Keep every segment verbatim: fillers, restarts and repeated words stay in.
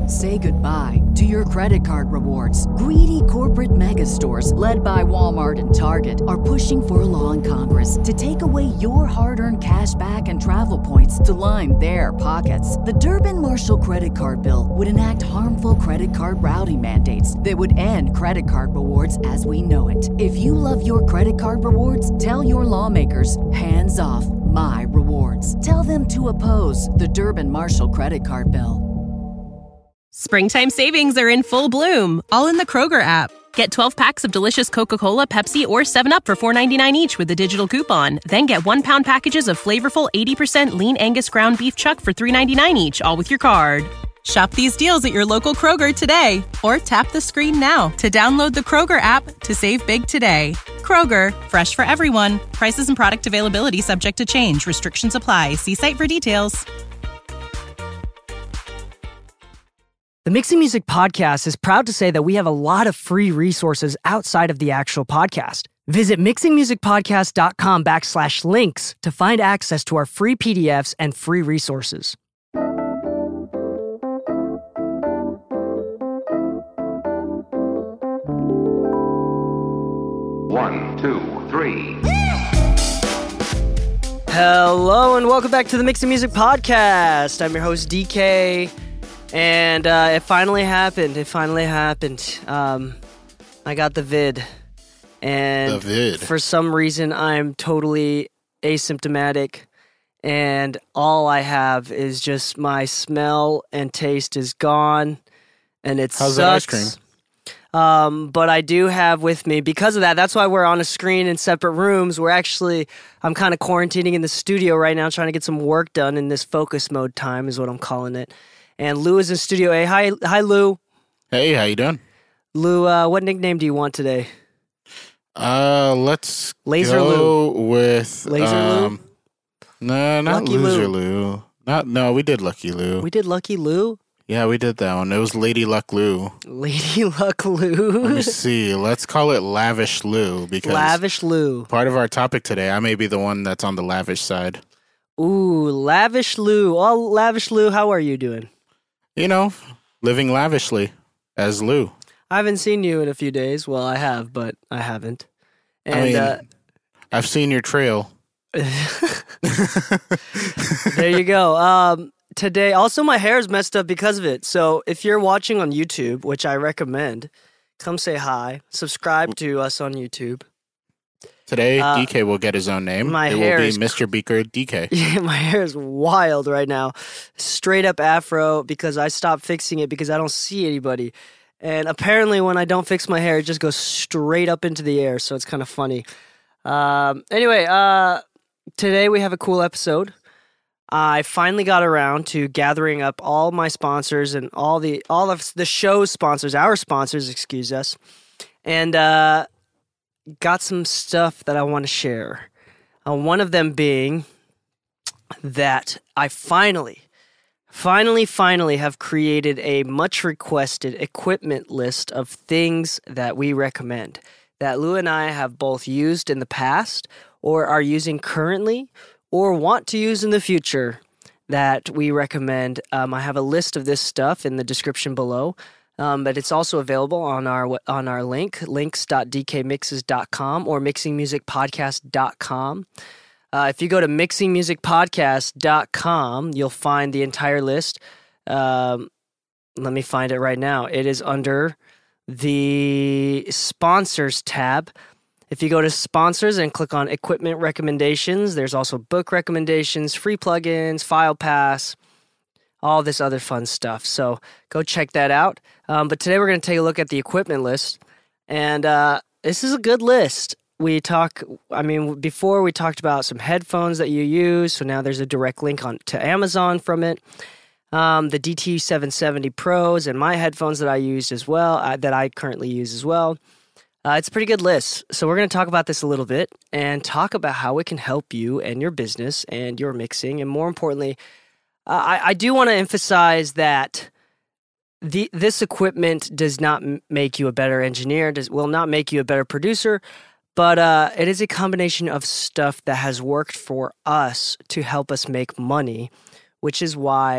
Say goodbye to your credit card rewards. Greedy corporate mega stores, led by Walmart and Target, are pushing for a law in Congress to take away your hard-earned cash back and travel points to line their pockets. The Durbin-Marshall credit card bill would enact harmful credit card routing mandates that would end credit card rewards as we know it. If you love your credit card rewards, tell your lawmakers, hands off my rewards. Tell them to oppose the Durbin-Marshall credit card bill. Springtime savings are in full bloom, all in the Kroger app. Get twelve packs of delicious Coca-Cola, Pepsi, or seven up for four ninety-nine each with a digital coupon. Then get one-pound packages of flavorful eighty percent lean Angus ground beef chuck for three ninety-nine each, all with your card. Shop these deals at your local Kroger today, or tap the screen now to download the Kroger app to save big today. Kroger, fresh for everyone. Prices and product availability subject to change. Restrictions apply. See site for details. The Mixing Music Podcast is proud to say that we have a lot of free resources outside of the actual podcast. Visit mixingmusicpodcast.com backslash links to find access to our free P D Fs and free resources. One, two, three. Hello and welcome back to the Mixing Music Podcast. I'm your host, D K. And uh, it finally happened. It finally happened. Um, I got the vid. And the vid. For some reason, I'm totally asymptomatic. And all I have is just my smell and taste is gone. And it How's sucks. that ice cream? Um, but I do have with me, because of that, that's why we're on a screen in separate rooms. We're actually, I'm kind of quarantining in the studio right now, trying to get some work done in this focus mode time is what I'm calling it. And Lou is in Studio A. Hi, hi, Lou. Hey, how you doing? Lou, uh, what nickname do you want today? Uh, let's Laser go Lou. with Laser um, Lou? No, not Lucky Loser Lou. Lou. Not no, we did Lucky Lou. We did Lucky Lou? Yeah, we did that one. It was Lady Luck Lou. Lady Luck Lou. Let me see. Let's call it Lavish Lou because Lavish Lou. part of our topic today, I may be the one that's on the lavish side. Ooh, Lavish Lou. Oh, Lavish Lou, how are you doing? You know, living lavishly as Lou. I haven't seen you in a few days. Well, I have, but I haven't. And I mean, uh, I've seen your trail. there you go. Um, today, also my hair is messed up because of it. So if you're watching on YouTube, which I recommend, come say hi. Subscribe to us on YouTube. Today, Uh, D K will get his own name. my it hair will be is Mister Beaker D K. Yeah, my hair is wild right now. Straight up afro because I stopped fixing it because I don't see anybody. And apparently when I don't fix my hair, it just goes straight up into the air. So it's kind of funny. Um, anyway, uh, today we have a cool episode. I finally got around to gathering up all my sponsors and all the all of the show's sponsors, our sponsors, excuse us, and uh, got some stuff that I want to share. Uh, one of them being that I finally, finally, finally have created a much requested equipment list of things that we recommend that Lou and I have both used in the past or are using currently or want to use in the future that we recommend. Um, I have a list of this stuff in the description below. Um, but it's also available on our on our link, links dot d k mixes dot com or mixing music podcast dot com. Uh, if you go to mixing music podcast dot com, you'll find the entire list. Um, let me find it right now. It is under the sponsors tab. If you go to sponsors and click on equipment recommendations, there's also book recommendations, free plugins, file pass, all this other fun stuff. So go check that out. Um, but today we're going to take a look at the equipment list. And uh, this is a good list. We talk, I mean, before we talked about some headphones that you use. So now there's a direct link on to Amazon from it. Um, the D T seven seventy Pros and my headphones that I used as well, uh, that I currently use as well. Uh, it's a pretty good list. So we're going to talk about this a little bit and talk about how it can help you and your business and your mixing. And more importantly, uh, I, I do want to emphasize that the this equipment does not m- make you a better engineer, does will not make you a better producer, but uh, it is a combination of stuff that has worked for us to help us make money, which is why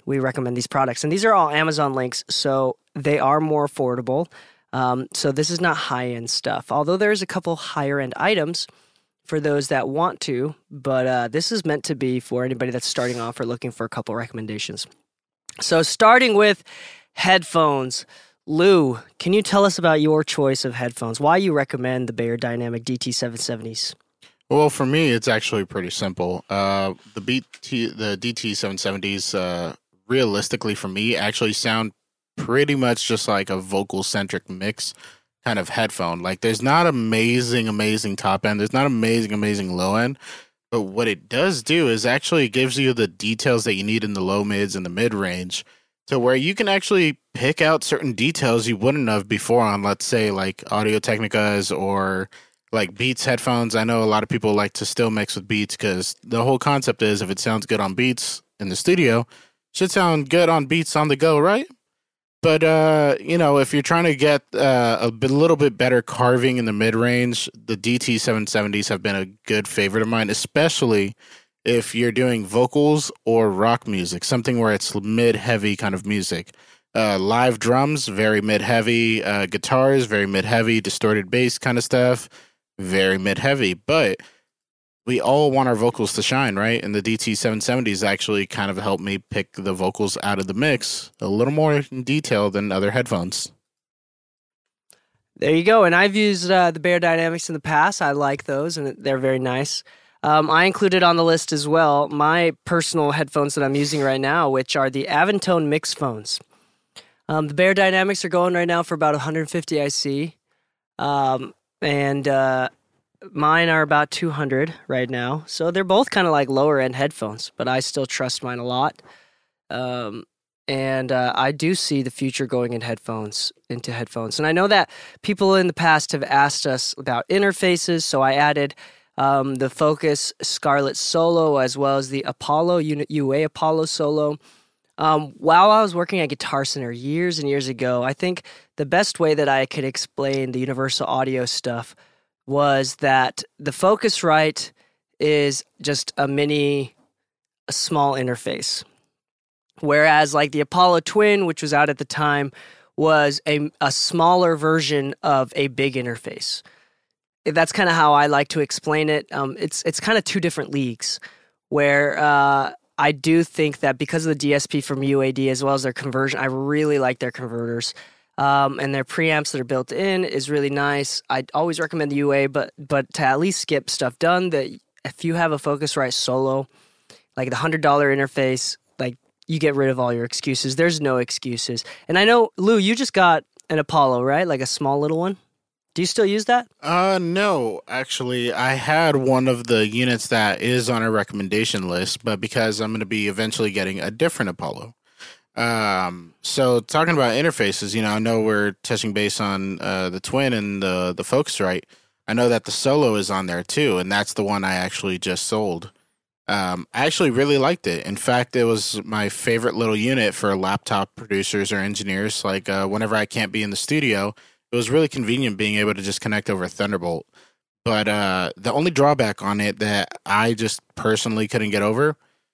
we recommend these products. And these are all Amazon links, so they are more affordable. Um, so this is not high-end stuff, although there's a couple higher-end items for those that want to, but uh, this is meant to be for anybody that's starting off or looking for a couple recommendations. So starting with headphones. Lou, can you tell us about your choice of headphones? Why you recommend the Beyerdynamic D T seven seventies? Well, for me, it's actually pretty simple. Uh, the B T, the D T seven seventies, uh, realistically for me, actually sound pretty much just like a vocal-centric mix kind of headphone. Like, there's not amazing, amazing top end. There's not amazing, amazing low end. But what it does do is actually gives you the details that you need in the low mids and the mid range, to where you can actually pick out certain details you wouldn't have before on, let's say, like Audio-Technicas or like Beats headphones. I know a lot of people like to still mix with Beats because the whole concept is if it sounds good on Beats in the studio, it should sound good on Beats on the go, right? But, uh, you know, if you're trying to get uh, a bit, little bit better carving in the mid-range, the D T seven seventies have been a good favorite of mine, especially if you're doing vocals or rock music, something where it's mid-heavy kind of music. Uh, live drums, very mid-heavy. Uh, guitars, very mid-heavy. Distorted bass kind of stuff, very mid-heavy. But we all want our vocals to shine, right? And the D T seven seventies actually kind of helped me pick the vocals out of the mix a little more in detail than other headphones. There you go. And I've used uh, the Beyerdynamics in the past. I like those, and they're very nice. Um, I included on the list as well my personal headphones that I'm using right now, which are the Avantone Mix phones. Um, the Beyerdynamics are going right now for about one hundred fifty I C, um, and uh, mine are about two hundred right now. So they're both kind of like lower end headphones, but I still trust mine a lot. Um, and uh, I do see the future going in headphones, into headphones. And I know that people in the past have asked us about interfaces, so I added um, the Focus Scarlett Solo as well as the Apollo, U A Apollo Solo. Um, while I was working at Guitar Center years and years ago, I think the best way that I could explain the Universal Audio stuff was that the Focusrite is just a mini, a small interface. Whereas like the Apollo Twin, which was out at the time, was a, a smaller version of a big interface. That's kind of how I like to explain it. Um, it's it's kind of two different leagues where uh, I do think that because of the D S P from U A D as well as their conversion, I really like their converters. Um, and their preamps that are built in is really nice. I always recommend the U A, but but to at least skip stuff done, that if you have a Focusrite Solo, like the one hundred dollars interface, like you get rid of all your excuses. There's no excuses. And I know, Lou, you just got an Apollo, right? Like a small little one? Do you still use that? Uh, no, actually, I had one of the units that is on a recommendation list, but because I'm going to be eventually getting a different Apollo. Um, so talking about interfaces, you know, I know we're touching base on uh, the Twin and the, the Focusrite. I know that the Solo is on there too, and that's the one I actually just sold. Um, I actually really liked it. In fact, it was my favorite little unit for laptop producers or engineers. Like uh, whenever I can't be in the studio, it was really convenient being able to just connect over Thunderbolt. But uh, the only drawback on it that I just personally couldn't get over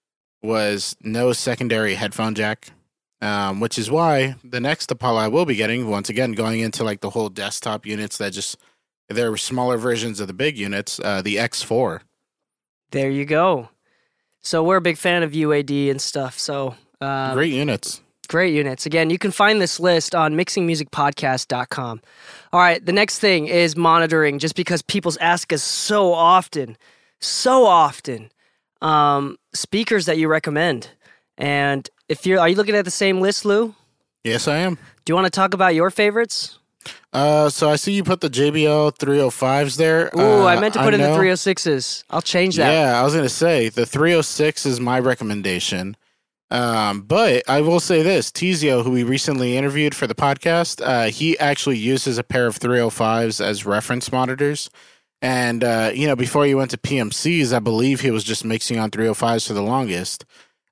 was no secondary headphone jack, um, which is why the next Apollo I will be getting, once again, going into like the whole desktop units that just, they're smaller versions of the big units, uh, the X four. There you go. So we're a big fan of U A D and stuff. So um, great units. Great units. Again, you can find this list on mixing music podcast dot com. All right, the next thing is monitoring, just because people ask us so often, so often, um, speakers that you recommend. And if you're, are you looking at the same list, Lou? Yes, I am. Do you want to talk about your favorites? Uh, so I see you put the J B L three oh fives there. Ooh, uh, I meant to put I in know. the three oh sixes. I'll change that. Yeah, I was going to say the three oh six is my recommendation. Um, but I will say this, Tizio, who we recently interviewed for the podcast, uh, he actually uses a pair of three oh fives as reference monitors. And, uh, you know, before he went to P M Cs, I believe he was just mixing on three oh fives for the longest.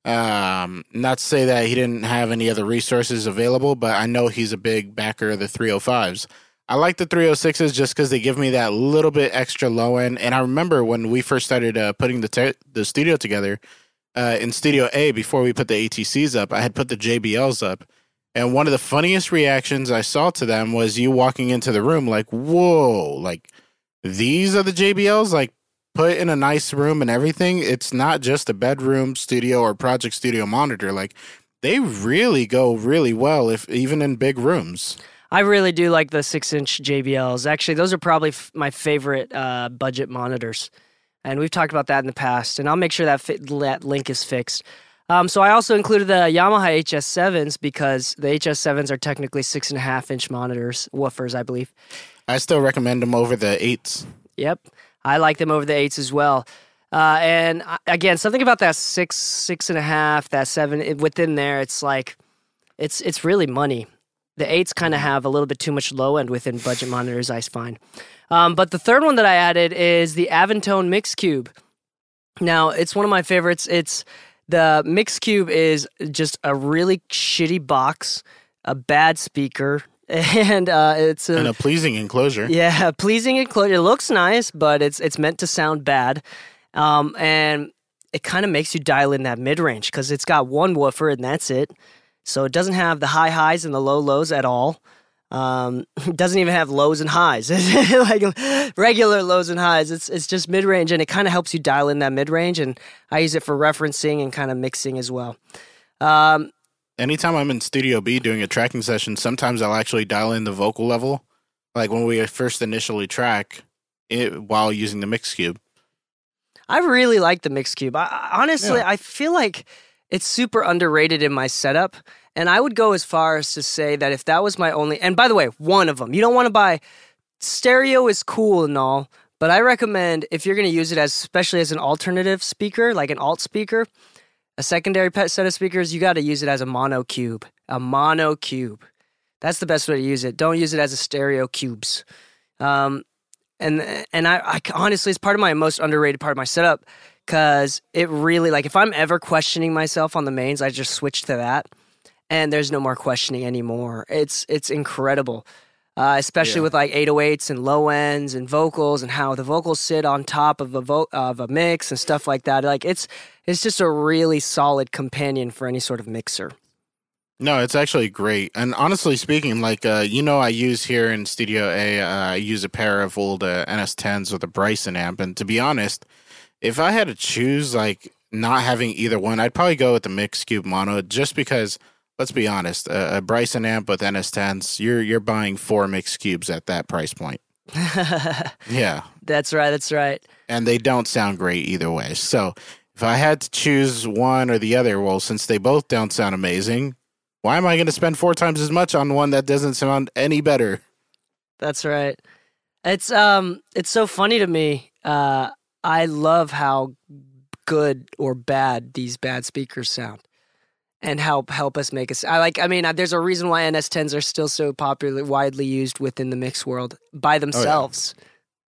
Um, not to say that he didn't have any other resources available, but I know he's a big backer of the three oh fives. I like the three oh sixes just because they give me that little bit extra low end. And I remember when we first started uh, putting the te- the studio together, uh, in Studio A, before we put the A T Cs up, I had put the J B Ls up. And one of the funniest reactions I saw to them was you walking into the room like, whoa, like, these are the J B Ls? Like, put in a nice room and everything. It's not just a bedroom studio or project studio monitor. Like, they really go really well, if even in big rooms. I really do like the six-inch J B Ls. Actually, those are probably f- my favorite uh, budget monitors. And we've talked about that in the past. And I'll make sure that, fi- that link is fixed. Um, so I also included the Yamaha H S sevens because the H S sevens are technically six and a half inch monitors, woofers, I believe. I still recommend them over the eights. Yep, I like them over the eights as well. Uh, and uh, again, something about that six, six and a half, that seven it, within there, it's like it's it's really money. The eights kind of have a little bit too much low end within budget monitors, I find. Um, but the third one that I added is the Aventone Mixcube. Now, it's one of my favorites. It's The Mixcube is just a really shitty box, a bad speaker, and uh, it's a, and a pleasing enclosure. Yeah, a pleasing enclosure. It looks nice, but it's it's meant to sound bad, um, and it kind of makes you dial in that mid range because it's got one woofer and that's it. So it doesn't have the high highs and the low lows at all. Um, it doesn't even have lows and highs, like regular lows and highs. It's it's just mid range, and it kind of helps you dial in that mid range. And I use it for referencing and kind of mixing as well. Um, Anytime I'm in Studio B doing a tracking session, sometimes I'll actually dial in the vocal level, like when we first initially track it while using the Mixcube. I really like the Mixcube. I, honestly, yeah. I feel like it's super underrated in my setup. And I would go as far as to say that if that was my only... And by the way, one of them. You don't want to buy... Stereo is cool and all, but I recommend if you're going to use it as, especially as an alternative speaker, like an alt speaker, a secondary pet set of speakers, you got to use it as a mono cube. A mono cube. That's the best way to use it. Don't use it as a stereo cubes. Um, and and I, I honestly, it's part of my most underrated part of my setup because it really, like, if I'm ever questioning myself on the mains, I just switch to that. And there's no more questioning anymore. It's it's incredible, uh, especially yeah. with like eight oh eights and low ends and vocals and how the vocals sit on top of a vo- of a mix and stuff like that. Like it's it's just a really solid companion for any sort of mixer. No, it's actually great. And honestly speaking, like uh, you know, I use here in Studio A, uh, I use a pair of old uh, N S tens with a Bryson amp. And to be honest, if I had to choose, like not having either one, I'd probably go with the Mixcube Mono, just because. Let's be honest, a, a Bryson amp with N S tens, you're you're buying four Mixcubes at that price point. Yeah. That's right, that's right. And they don't sound great either way. So if I had to choose one or the other, well, since they both don't sound amazing, why am I going to spend four times as much on one that doesn't sound any better? That's right. It's um, it's so funny to me. Uh, I love how good or bad these bad speakers sound. And help help us make us. I like. I mean, there's a reason why N S tens are still so popular, widely used within the mix world by themselves. Oh,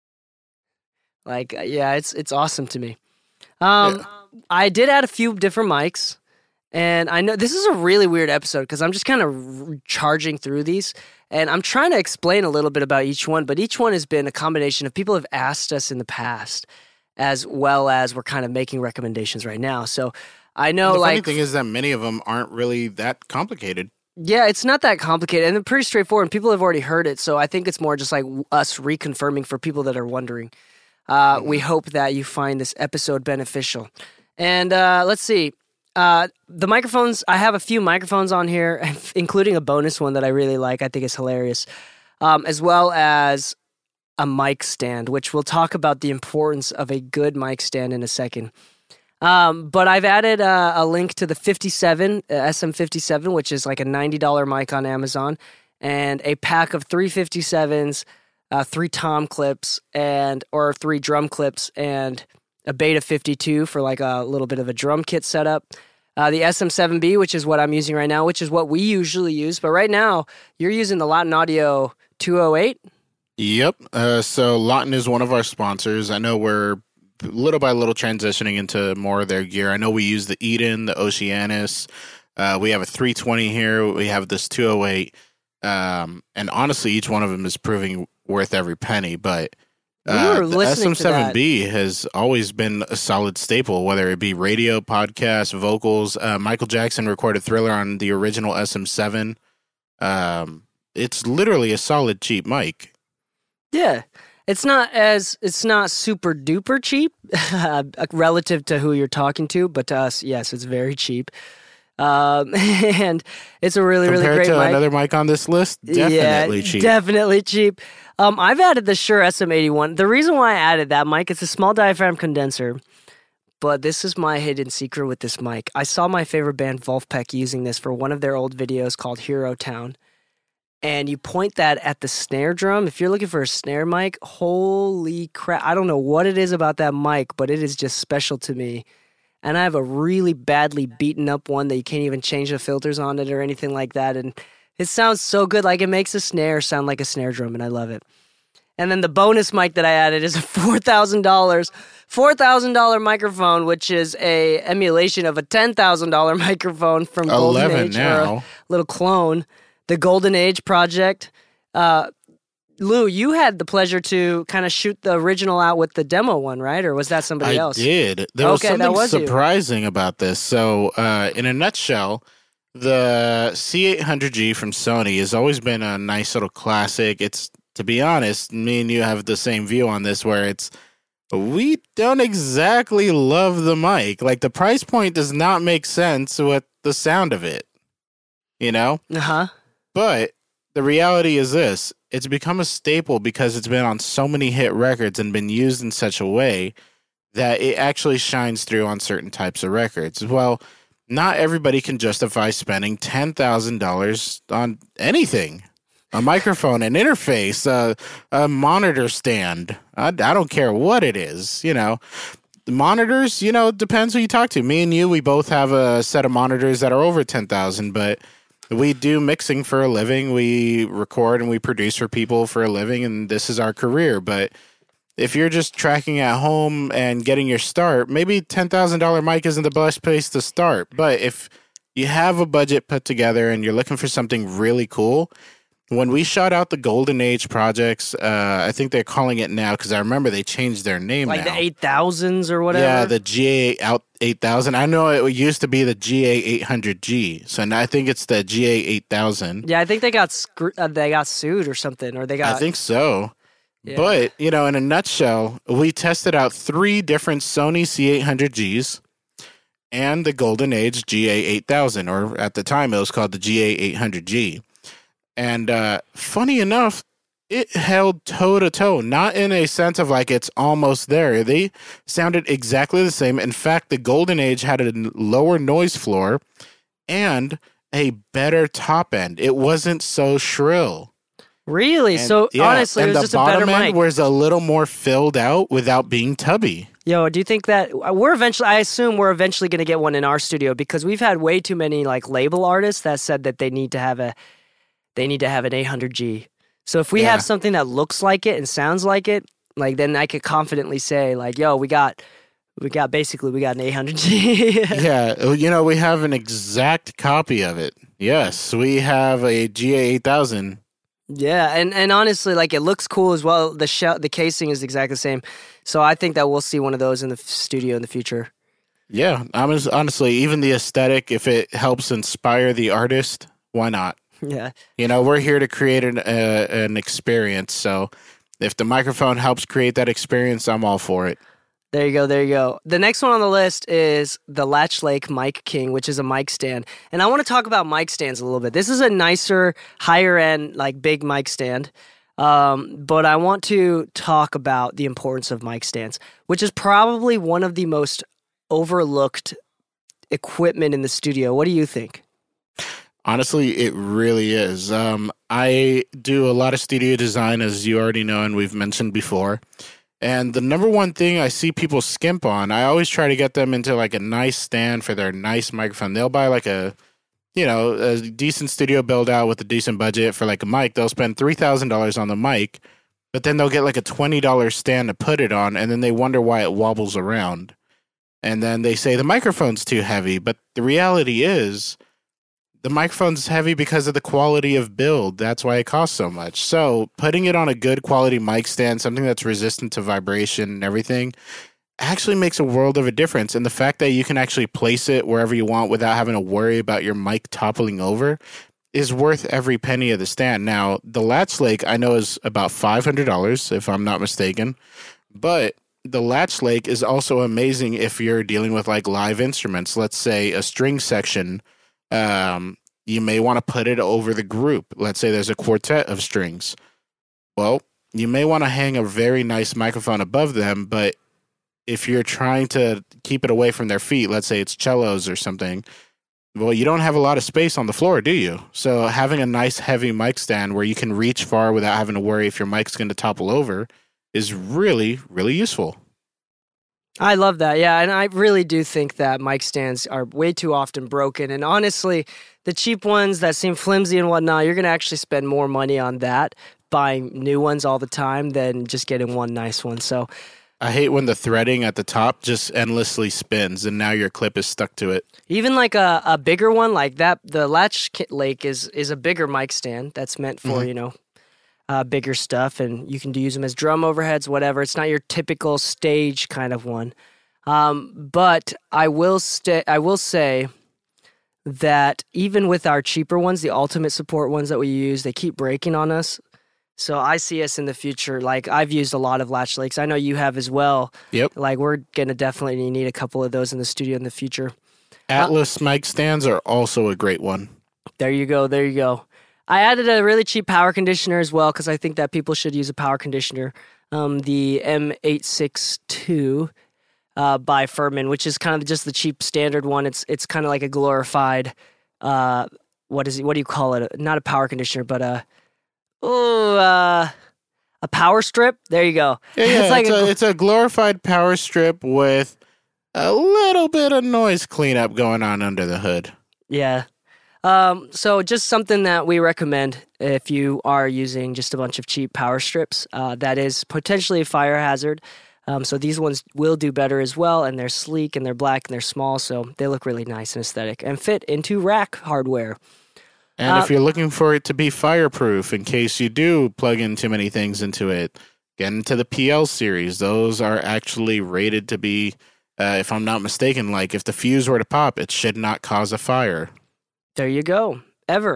yeah. Like, yeah, it's it's awesome to me. Um, yeah. I did add a few different mics, and I know this is a really weird episode because I'm just kind of charging through these, and I'm trying to explain a little bit about each one. But each one has been a combination of people have asked us in the past, as well as we're kind of making recommendations right now. So. I know, the like... The funny thing is that many of them aren't really that complicated. Yeah, it's not that complicated, and they're pretty straightforward, and people have already heard it, so I think it's more just like us reconfirming for people that are wondering. Uh, mm-hmm. We hope that you find this episode beneficial. And uh, let's see. Uh, the microphones, I have a few microphones on here, including a bonus one that I really like. I think is hilarious. Um, as well as a mic stand, which we'll talk about the importance of a good mic stand in a second. Um, but I've added uh, a link to the fifty-seven, uh, S M fifty-seven, which is like a ninety dollars mic on Amazon, and a pack of three fifty-sevens, uh, three tom clips, and or three drum clips, and a Beta fifty-two for like a little bit of a drum kit setup. Uh, the S M seven B, which is what I'm using right now, which is what we usually use. But right now, you're using the Latin Audio two oh eight? Yep. Uh, so Latin is one of our sponsors. I know we're little by little transitioning into more of their gear. I know we use the Eden, the Oceanus. Uh, we have a three twenty here. We have this two oh eight. Um, and honestly, each one of them is proving worth every penny. But We Uh, were the listening S M seven to B has always been a solid staple, whether it be radio, podcast, vocals. Uh, Michael Jackson recorded Thriller on the original S M seven. Um, it's literally a solid cheap mic. Yeah. It's not as it's not super duper cheap relative to who you're talking to, but to us, yes, it's very cheap. Um, and it's a really, Compared really great to mic. another mic on this list, definitely yeah, cheap. Definitely cheap. Um, I've added the Shure S M eighty-one. The reason why I added that mic, it's a small diaphragm condenser, but this is my hidden secret with this mic. I saw my favorite band, Wolfpack, using this for one of their old videos called Hero Town. And you point that at the snare drum. If you're looking for a snare mic, holy crap. I don't know what it is about that mic, but it is just special to me. And I have a really badly beaten up one that you can't even change the filters on it or anything like that. And it sounds so good. Like, it makes a snare sound like a snare drum, and I love it. And then the bonus mic that I added is a four thousand dollars four thousand dollars microphone, which is a emulation of a ten thousand dollars microphone from Golden eleven Age. now. Or a little clone. The Golden Age project. Uh, Lou, you had the pleasure to kind of shoot the original out with the demo one, right? Or was that somebody I else? did. There was Okay, that something was you. surprising about this. So, uh, in a nutshell, the C eight hundred G from Sony has always been a nice little classic. It's, to be honest, me and you have the same view on this, where it's, we don't exactly love the mic. Like, the price point does not make sense with the sound of it, you know? Uh-huh. But the reality is this. It's become a staple because it's been on so many hit records and been used in such a way that it actually shines through on certain types of records. Well, not everybody can justify spending ten thousand dollars on anything. A microphone, an interface, a, a monitor stand. I, I don't care what it is, you know. The monitors, you know, it depends who you talk to. Me and you, we both have a set of monitors that are over ten thousand, but we do mixing for a living. We record and we produce for people for a living, and this is our career. But if you're just tracking at home and getting your start, maybe ten thousand dollars mic isn't the best place to start. But if you have a budget put together and you're looking for something really cool, when we shot out the Golden Age projects, uh, I think they're calling it now, because I remember they changed their name Like now. the eight thousands or whatever? Yeah, the G A out eight thousand. I know it used to be the G A eight hundred G, so now I think it's the G A eight thousand. Yeah, I think they got scr- uh, they got sued or something, or they got. I think so. Yeah. But, you know, in a nutshell, we tested out three different Sony C eight hundred Gs and the Golden Age G A eight thousand, or at the time it was called the G A eight hundred G. And uh, funny enough, it held toe to toe, not in a sense of like it's almost there. They sounded exactly the same. In fact, the Golden Age had a lower noise floor and a better top end. It wasn't so shrill. Really? And, so yeah, honestly, it and was the just a better bottom end mic. was a little more filled out without being tubby. Yo, do you think that we're eventually? I assume we're eventually going to get one in our studio, because we've had way too many like label artists that said that they need to have a they need to have an eight hundred G. So if we Yeah. have something that looks like it and sounds like it, like then I could confidently say like, yo, we got we got basically we got an eight hundred G. Yeah, you know, we have an exact copy of it. Yes, we have a G A eight thousand. Yeah, and, and honestly, like, it looks cool as well. The shell, the casing is exactly the same. So I think that we'll see one of those in the f- studio in the future. Yeah, I'm just, honestly, even the aesthetic, if it helps inspire the artist, why not? Yeah. You know, we're here to create an, uh, an experience. So if the microphone helps create that experience, I'm all for it. There you go, there you go. The next one on the list is the Latch Lake Mic King, which is a mic stand. And I want to talk about mic stands a little bit. This is a nicer, higher end, like big mic stand. Um, but I want to talk about the importance of mic stands, which is probably one of the most overlooked equipment in the studio. What do you think? Honestly, it really is. Um, I do a lot of studio design, as you already know, and we've mentioned before. And the number one thing I see people skimp on, I always try to get them into like a nice stand for their nice microphone. They'll buy like a, you know, a decent studio build out with a decent budget for like a mic. They'll spend three thousand dollars on the mic, but then they'll get like a twenty dollars stand to put it on, and then they wonder why it wobbles around. And then they say the microphone's too heavy. But the reality is, the microphone's heavy because of the quality of build. That's why it costs so much. So putting it on a good quality mic stand, something that's resistant to vibration and everything, actually makes a world of a difference. And the fact that you can actually place it wherever you want without having to worry about your mic toppling over is worth every penny of the stand. Now, the Latch Lake I know is about five hundred dollars, if I'm not mistaken. But the Latch Lake is also amazing if you're dealing with like live instruments. Let's say a string section. Um, you may want to put it over the group. Let's say there's a quartet of strings. Well, you may want to hang a very nice microphone above them, but if you're trying to keep it away from their feet, let's say it's cellos or something, well, you don't have a lot of space on the floor, do you? So having a nice heavy mic stand where you can reach far without having to worry if your mic's going to topple over is really, really useful. I love that. Yeah, and I really do think that mic stands are way too often broken. And honestly, the cheap ones that seem flimsy and whatnot, you're going to actually spend more money on that, buying new ones all the time, than just getting one nice one. So I hate when the threading at the top just endlessly spins and now your clip is stuck to it. Even like a, a bigger one like that, the Latch Lake is is a bigger mic stand that's meant for, mm-hmm. you know, uh, bigger stuff, and you can use them as drum overheads, whatever. It's not your typical stage kind of one. Um, but I will st- I will say that even with our cheaper ones, the ultimate support ones that we use, they keep breaking on us. So I see us in the future. Like, I've used a lot of Latch Lakes. I know you have as well. Yep. Like, we're going to definitely need a couple of those in the studio in the future. Atlas uh, mic stands are also a great one. There you go. There you go. I added a really cheap power conditioner as well because I think that people should use a power conditioner. Um, the M eight sixty-two uh, by Furman, which is kind of just the cheap standard one. It's it's kind of like a glorified, uh, what is it? What do you call it? Not a power conditioner, but a... Oh, uh, a power strip? There you go. Yeah, yeah, it's, like it's, a, a, it's a glorified power strip with a little bit of noise cleanup going on under the hood. Yeah. Um, so just something that we recommend if you are using just a bunch of cheap power strips. Uh, that is potentially a fire hazard. Um, so these ones will do better as well, and they're sleek, and they're black, and they're small, so they look really nice and aesthetic and fit into rack hardware. And uh, if you're looking for it to be fireproof in case you do plug in too many things into it, get into the P L series. Those are actually rated to be, uh, if I'm not mistaken, like if the fuse were to pop, it should not cause a fire. There you go. Ever.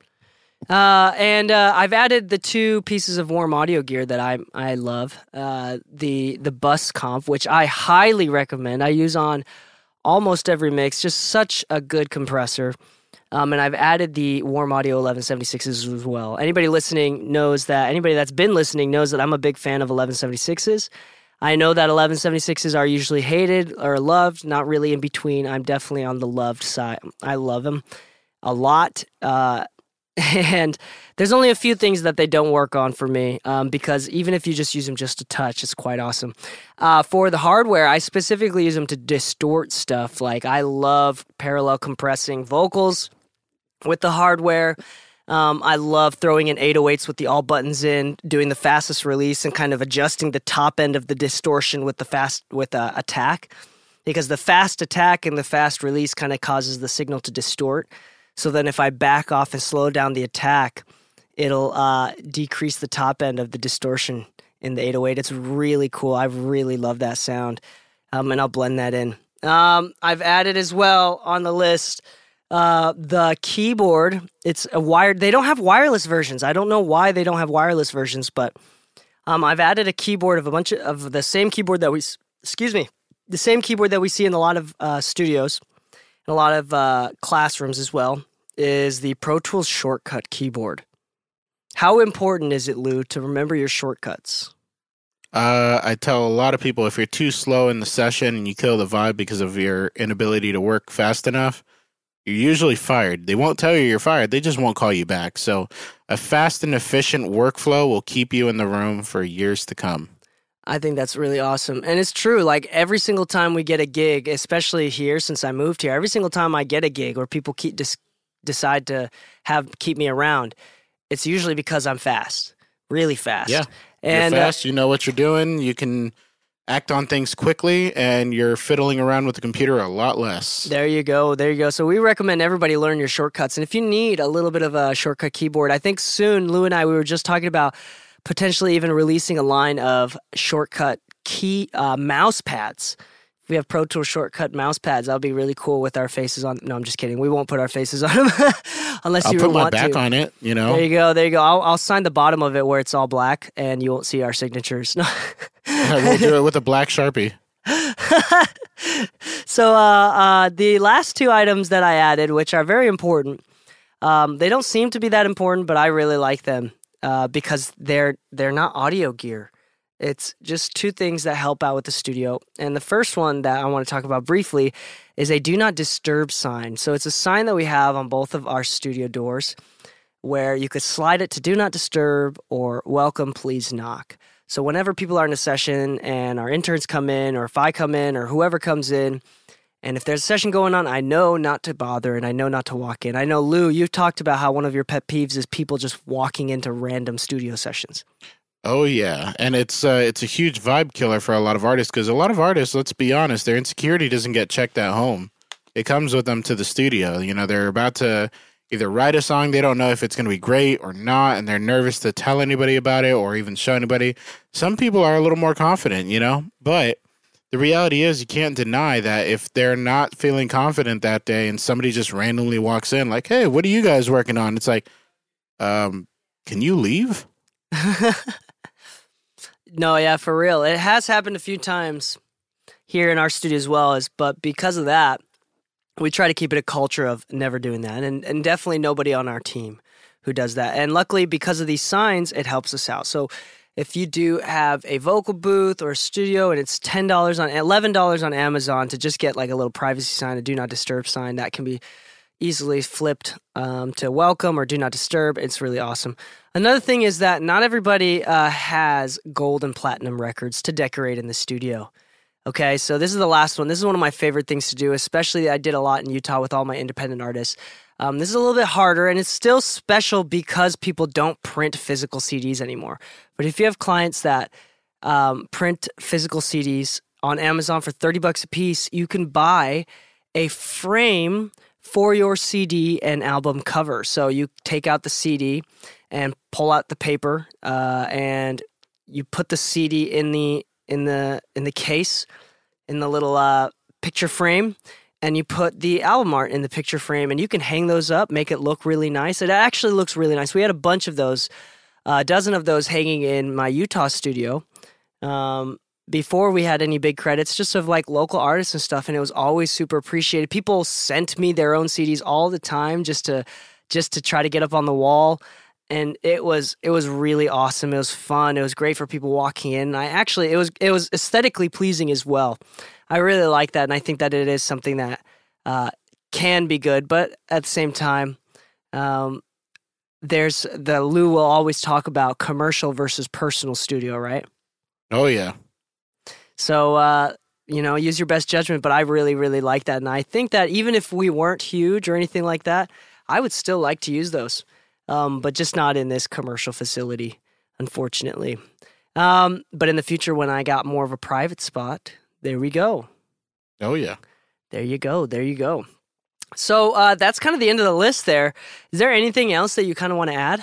Uh, and uh, I've added the two pieces of warm audio gear that I I love. Uh, the the Bus Comp, which I highly recommend. I use on almost every mix. Just such a good compressor. Um, and I've added the Warm Audio eleven seventy-sixes as well. Anybody listening knows that, anybody that's been listening knows that I'm a big fan of eleven seventy-sixes. I know that eleven seventy-sixes are usually hated or loved, not really in between. I'm definitely on the loved side. I love them a lot. Uh, and there's only a few things that they don't work on for me, um, because even if you just use them just a touch, it's quite awesome. Uh, for the hardware, I specifically use them to distort stuff. Like, I love parallel compressing vocals with the hardware. Um, I love throwing in eight oh eights with the all buttons in, doing the fastest release, and kind of adjusting the top end of the distortion with the fast with uh, attack, because the fast attack and the fast release kind of causes the signal to distort. So then if I back off and slow down the attack, it'll uh, decrease the top end of the distortion in the eight oh eight. It's really cool. I really love that sound, um, and I'll blend that in. Um, I've added as well on the list uh, the keyboard. It's a wired. They don't have wireless versions. I don't know why they don't have wireless versions, but um, I've added a keyboard of a bunch of, of the same keyboard that we, excuse me, the same keyboard that we see in a lot of uh, studios, and a lot of uh, classrooms as well, is the Pro Tools Shortcut keyboard. How important is it, Lou, to remember your shortcuts? Uh, I tell a lot of people, if you're too slow in the session and you kill the vibe because of your inability to work fast enough, you're usually fired. They won't tell you you're fired. They just won't call you back. So a fast and efficient workflow will keep you in the room for years to come. I think that's really awesome. And it's true. Like, every single time we get a gig, especially here since I moved here, every single time I get a gig or people keep dis- decide to have keep me around, it's usually because I'm fast, really fast. Yeah, and you're fast. Uh, you know what you're doing. You can act on things quickly, and you're fiddling around with the computer a lot less. There you go. There you go. So we recommend everybody learn your shortcuts. And if you need a little bit of a shortcut keyboard, I think soon, Lou and I, we were just talking about potentially even releasing a line of shortcut key uh, mouse pads. If we have Pro Tools shortcut mouse pads, that would be really cool with our faces on. No, I'm just kidding. We won't put our faces on them unless I'll you put my want back to. on it, you know. There you go. There you go. I'll, I'll sign the bottom of it where it's all black, and you won't see our signatures. No. We'll do it with a black Sharpie. So uh, uh, the last two items that I added, which are very important, um, they don't seem to be that important, but I really like them uh, because they're they're not audio gear. It's just two things that help out with the studio. And the first one that I want to talk about briefly is a do not disturb sign. So it's a sign that we have on both of our studio doors where you could slide it to do not disturb or welcome, please knock. So whenever people are in a session and our interns come in, or if I come in, or whoever comes in, and if there's a session going on, I know not to bother and I know not to walk in. I know, Lou, you've talked about how one of your pet peeves is people just walking into random studio sessions. Oh yeah, and it's uh, it's a huge vibe killer for a lot of artists because a lot of artists, let's be honest, their insecurity doesn't get checked at home. It comes with them to the studio. You know, they're about to either write a song, they don't know if it's going to be great or not, and they're nervous to tell anybody about it or even show anybody. Some people are a little more confident, you know, but the reality is you can't deny that if they're not feeling confident that day and somebody just randomly walks in like, hey, what are you guys working on? It's like, um, can you leave? No, yeah, for real. It has happened a few times here in our studio as well, as but because of that, we try to keep it a culture of never doing that. And and definitely nobody on our team who does that. And luckily, because of these signs, it helps us out. So if you do have a vocal booth or a studio and it's ten dollars on eleven dollars on Amazon to just get like a little privacy sign, a do not disturb sign, that can be easily flipped um, to welcome or do not disturb. It's really awesome. Another thing is that not everybody uh, has gold and platinum records to decorate in the studio. Okay, so this is the last one. This is one of my favorite things to do, especially I did a lot in Utah with all my independent artists. Um, this is a little bit harder, and it's still special because people don't print physical C Ds anymore. But if you have clients that um, print physical C Ds on Amazon for thirty bucks a piece, you can buy a frame for your C D and album cover. So you take out the C D and pull out the paper, uh, and you put the C D in the in the in the case, in the little uh, picture frame, and you put the album art in the picture frame, and you can hang those up, make it look really nice. It actually looks really nice. We had a bunch of those, uh, a dozen of those hanging in my Utah studio. Um, before we had any big credits, just of like local artists and stuff, and it was always super appreciated. People sent me their own C Ds all the time just to just to try to get up on the wall, and it was it was really awesome. It was fun. It was great for people walking in. I actually it was it was aesthetically pleasing as well. I really like that, and I think that it is something that uh, can be good, but at the same time, um, there's the Lou will always talk about commercial versus personal studio, right? Oh yeah. So, uh, you know, use your best judgment, but I really, really like that. And I think that even if we weren't huge or anything like that, I would still like to use those, um, but just not in this commercial facility, unfortunately. Um, but in the future, when I got more of a private spot, there we go. Oh, yeah. There you go. There you go. So uh, that's kind of the end of the list there. Is there anything else that you kind of want to add?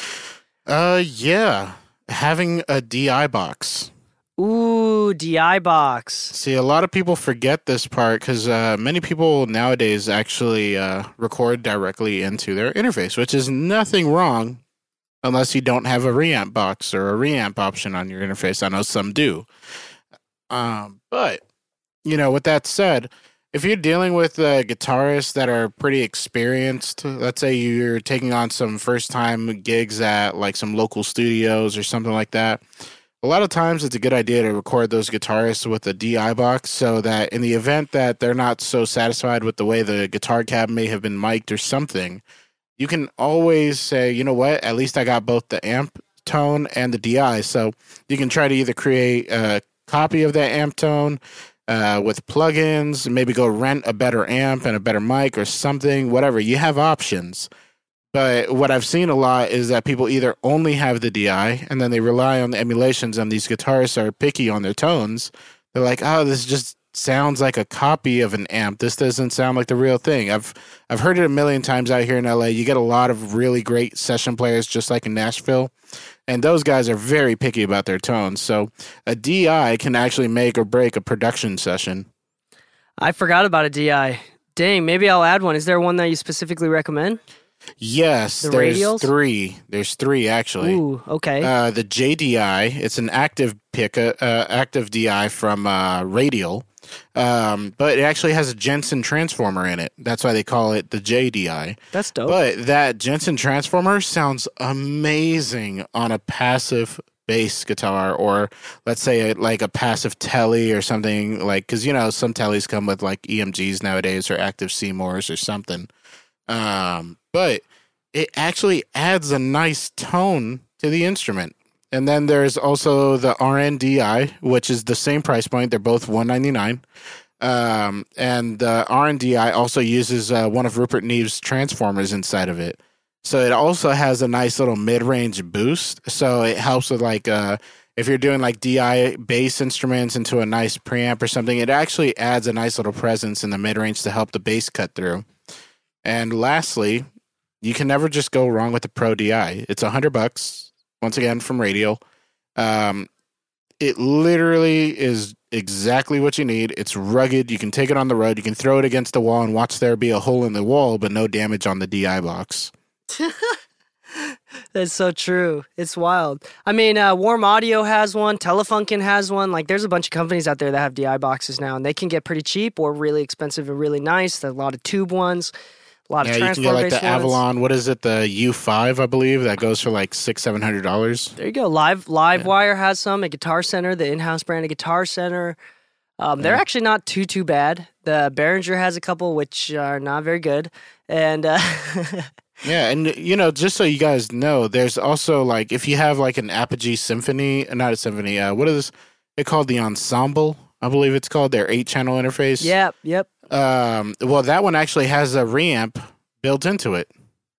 Uh, yeah. Having a D I box. Ooh, D I box. See, a lot of people forget this part because uh, many people nowadays actually uh, record directly into their interface, which is nothing wrong unless you don't have a reamp box or a reamp option on your interface. I know some do. Um, but, you know, with that said, if you're dealing with uh, guitarists that are pretty experienced, let's say you're taking on some first-time gigs at like some local studios or something like that, a lot of times it's a good idea to record those guitarists with a D I box so that in the event that they're not so satisfied with the way the guitar cab may have been mic'd or something, you can always say, you know what, at least I got both the amp tone and the D I. So you can try to either create a copy of that amp tone uh, with plugins, maybe go rent a better amp and a better mic or something, whatever. You have options. But what I've seen a lot is that people either only have the D I and then they rely on the emulations, and these guitarists are picky on their tones. They're like, oh, this just sounds like a copy of an amp. This doesn't sound like the real thing. I've I've heard it a million times out here in L A. You get a lot of really great session players, just like in Nashville, and those guys are very picky about their tones. So a D I can actually make or break a production session. I forgot about a D I. Dang, maybe I'll add one. Is there one that you specifically recommend? Yes, the there's radials? three. There's three actually. Ooh, okay. Uh, the J D I, it's an active pick, uh, uh, active D I from uh, Radial, um, but it actually has a Jensen transformer in it. That's why they call it the J D I. That's dope. But that Jensen transformer sounds amazing on a passive bass guitar, or let's say like a passive telly or something, like, because you know some tellies come with like E M Gs nowadays or active Seymours or something. Um, but it actually adds a nice tone to the instrument. And then there's also the R N D I, which is the same price point. They're both one ninety-nine. Um, and the R N D I also uses uh, one of Rupert Neve's transformers inside of it. So it also has a nice little mid-range boost. So it helps with like uh, if you're doing like D I bass instruments into a nice preamp or something, it actually adds a nice little presence in the mid-range to help the bass cut through. And lastly, you can never just go wrong with the Pro D I. It's a hundred bucks, once again, from Radial. Um, it literally is exactly what you need. It's rugged. You can take it on the road. You can throw it against the wall and watch there be a hole in the wall, but no damage on the D I box. That's so true. It's wild. I mean, uh, Warm Audio has one. Telefunken has one. Like, there's a bunch of companies out there that have D I boxes now, and they can get pretty cheap or really expensive and really nice. There's a lot of tube ones. A lot yeah, of you can get like the ones. Avalon. What is it? The U five, I believe. That goes for like six, seven hundred dollars. There you go. Live Livewire yeah. has some. At Guitar Center, the in-house brand of Guitar Center. Um, they're yeah. actually not too too bad. The Behringer has a couple, which are not very good. And uh, yeah, and you know, just so you guys know, there's also like if you have like an Apogee Symphony, not a Symphony. Uh, what is it called? The Ensemble, I believe it's called. Their eight-channel interface. Yep. Yep. Um, well, that one actually has a reamp built into it.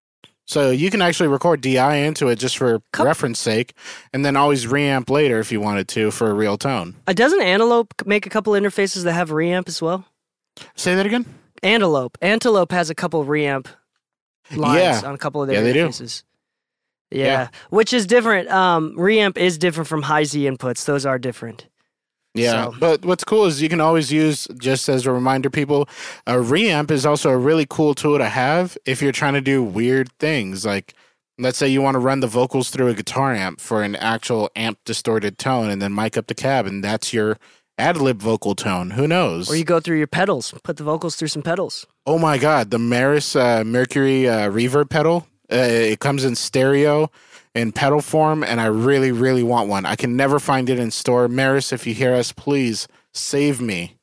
So you can actually record D I into it just for Couple. reference sake, and then always reamp later if you wanted to for a real tone. Uh, doesn't Antelope make a couple interfaces that have reamp as well? Say that again? Antelope. Antelope has a couple reamp lines yeah. on a couple of their yeah, interfaces. They do. Yeah. yeah. Which is different. Um, reamp is different from high Z inputs. Those are different. Yeah, so. But what's cool is you can always use, just as a reminder, people, a reamp is also a really cool tool to have if you're trying to do weird things. Like, let's say you want to run the vocals through a guitar amp for an actual amp distorted tone and then mic up the cab, and that's your ad-lib vocal tone. Who knows? Or you go through your pedals, put the vocals through some pedals. Oh my God, the Maris uh, Mercury uh, reverb pedal, uh, it comes in stereo in pedal form, and I really, really want one. I can never find it in store. Maris, if you hear us, please save me.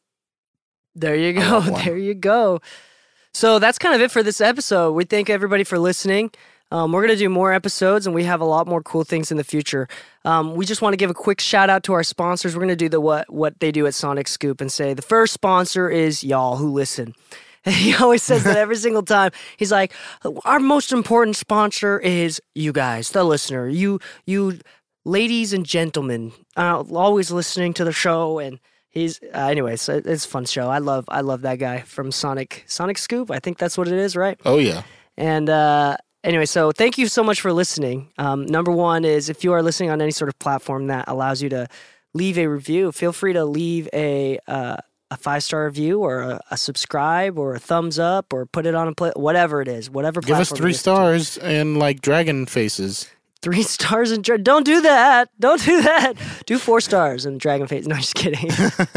There you go. There you go. So that's kind of it for this episode. We thank everybody for listening. Um, we're going to do more episodes, and we have a lot more cool things in the future. Um, we just want to give a quick shout out to our sponsors. We're going to do the what what they do at Sonic Scoop and say the first sponsor is y'all who listen. He always says that every single time. He's like, our most important sponsor is you guys, the listener. You, you ladies and gentlemen, uh, always listening to the show. And he's, uh, anyways, it's a fun show. I love, I love that guy from Sonic, Sonic Scoop. I think that's what it is, right? Oh, yeah. And, uh, anyway, so thank you so much for listening. Um, number one is if you are listening on any sort of platform that allows you to leave a review, feel free to leave a, uh, a five-star review or a, a subscribe or a thumbs up or put it on a play, whatever it is, whatever Give platform. us three stars to. And like dragon faces. Three stars and dra- don't do that. Don't do that. Do four stars and dragon face. No, I'm just kidding.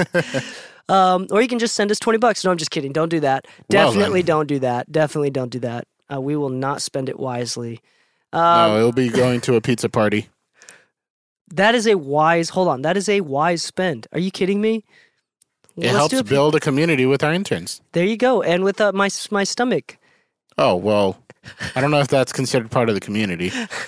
um, or you can just send us twenty bucks. No, I'm just kidding. Don't do that. Definitely well, don't do that. Definitely don't do that. Uh, we will not spend it wisely. Um, no, it'll be going to a pizza party. That is a wise, hold on. That is a wise spend. Are you kidding me? It Let's helps a build a community with our interns. There you go. And with uh, my my stomach. Oh, well, I don't know if that's considered part of the community.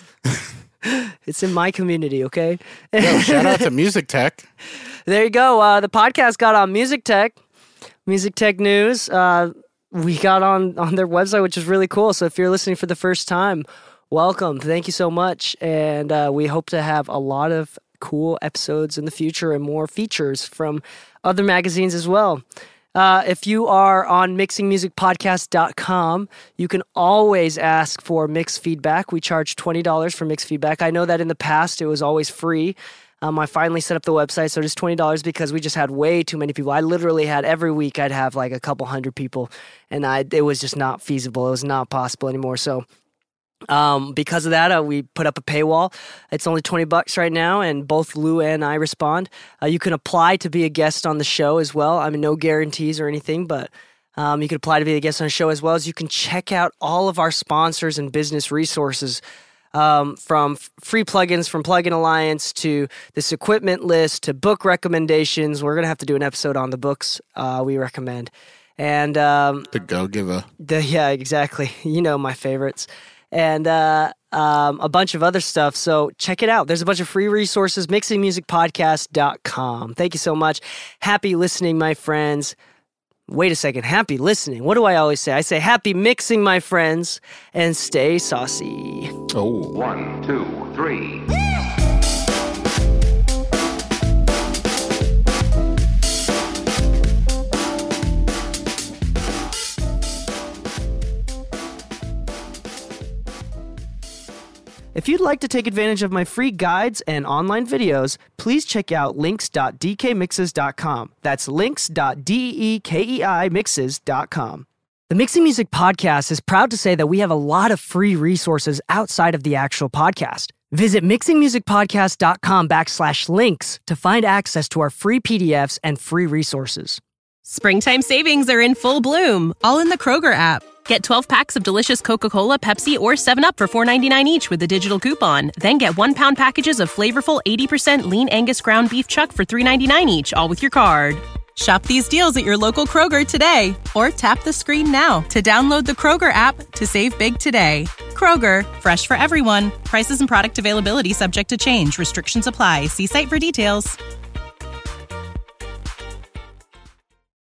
It's in my community, okay? Yo, shout out to Music Tech. There you go. Uh, the podcast got on Music Tech. Music Tech News. Uh, we got on, on their website, which is really cool. So if you're listening for the first time, welcome. Thank you so much. And uh, we hope to have a lot of cool episodes in the future and more features from other magazines as well. Uh, if you are on mixing music podcast dot com, you can always ask for mix feedback. We charge twenty dollars for mix feedback. I know that in the past it was always free. Um, I finally set up the website, so it's twenty dollars because we just had way too many people. I literally had every week I'd have like a couple hundred people, and I it was just not feasible. It was not possible anymore. So um, because of that, uh, we put up a paywall. It's only twenty bucks right now, and both Lou and I respond. Uh, you can apply to be a guest on the show as well. I mean, no guarantees or anything, but um, you can apply to be a guest on the show, as well as you can check out all of our sponsors and business resources. Um, from f- free plugins from Plugin Alliance to this equipment list to book recommendations. We're going to have to do an episode on the books uh, we recommend. And um, the Go Giver. The, yeah, exactly. You know my favorites. And uh, um, a bunch of other stuff. So check it out. There's a bunch of free resources, mixing music podcast dot com. Thank you so much. Happy listening, my friends. Wait a second. Happy listening. What do I always say? I say happy mixing, my friends, and stay saucy. Oh. One, two, three. If you'd like to take advantage of my free guides and online videos, please check out links dot d k mixes dot com. That's links dot d-e-k-e-i mixes dot com. The Mixing Music Podcast is proud to say that we have a lot of free resources outside of the actual podcast. Visit mixing music podcast dot com backslash links to find access to our free P D Fs and free resources. Springtime savings are in full bloom, all in the Kroger app. Get twelve packs of delicious Coca-Cola, Pepsi, or seven up for four ninety-nine each with a digital coupon. Then get one pound packages of flavorful eighty percent lean Angus ground beef chuck for three ninety-nine each, all with your card. Shop these deals at your local Kroger today, or tap the screen now to download the Kroger app to save big today. Kroger, fresh for everyone. Prices and product availability subject to change. Restrictions apply. See site for details.